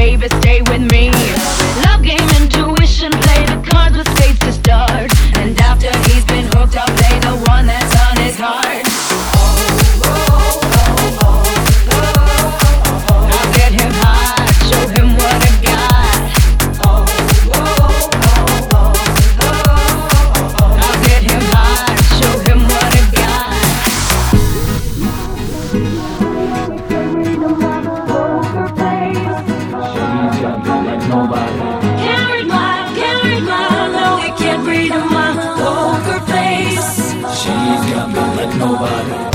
baby, stay with me. Love game, intuition, play the cards with spades to start. And after he's been hooked, I'll play the one that's on his heart. I'll get him hot, show him what I got. I'll get him hot, show him what I got. Can't read my, no, he can't read my poker face. She's got me like nobody.